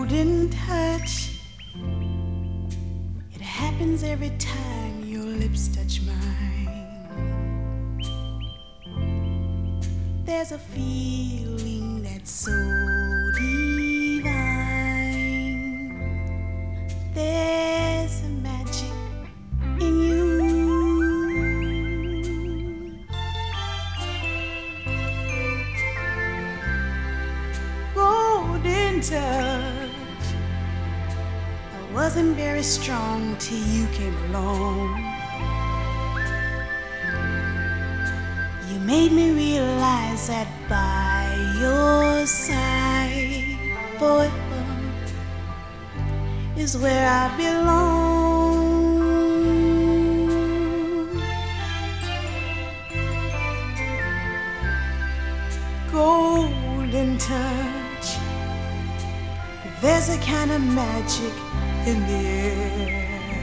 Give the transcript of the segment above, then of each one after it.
golden touch. It happens every time your lips touch mine. There's a feeling that's so divine. There's a magic in you. Golden touch. I wasn't very strong till you came along. You made me realize that by your side forever is where I belong. Golden touch. There's a kind of magic in the air.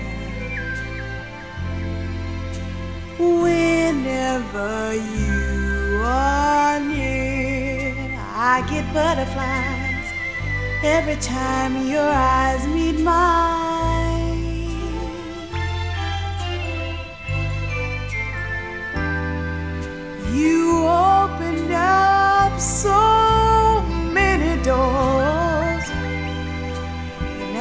Whenever you are near, I get butterflies every time your eyes meet mine. You opened up so many doors, and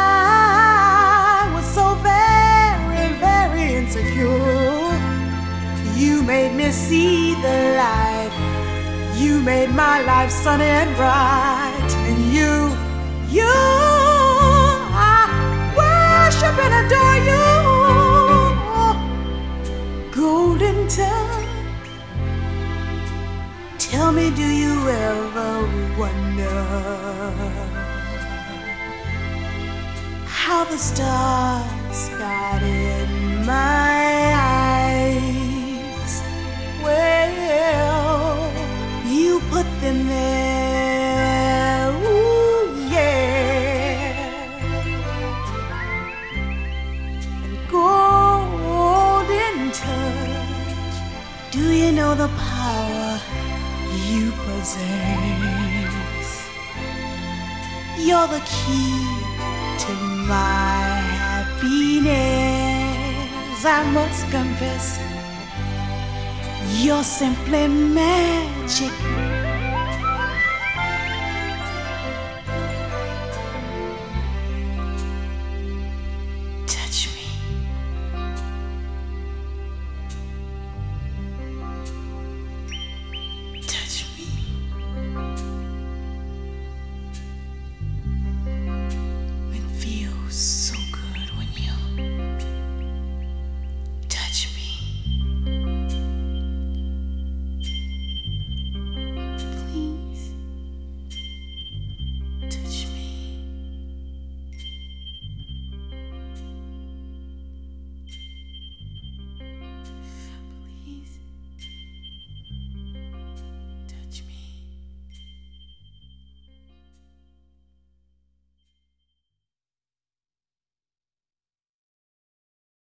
I was so very, very insecure. You made me see the light. You made my life sunny and bright. And you, I worship and adore you. Golden touch. Tell me, do you ever wonder how the stars got in my eyes? Well, you put them there, ooh, yeah. And golden touch, do you know the power you possess? You're the key to my happiness. I must confess, you're simply magic.